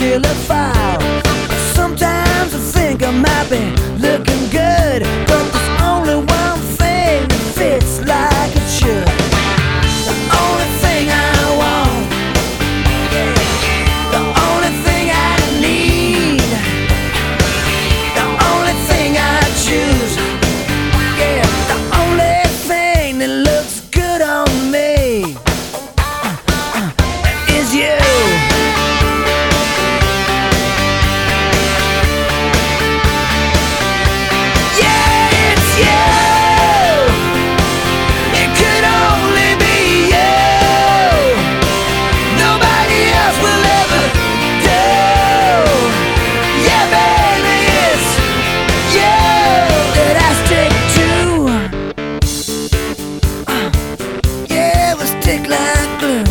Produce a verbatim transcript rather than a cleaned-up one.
really foul. Sometimes I think I might be looking good, but there's only one thing that fits like it should. The only thing I want, the only thing I need, the only thing I choose, yeah, the only thing that looks good on me is you. Stick like glue.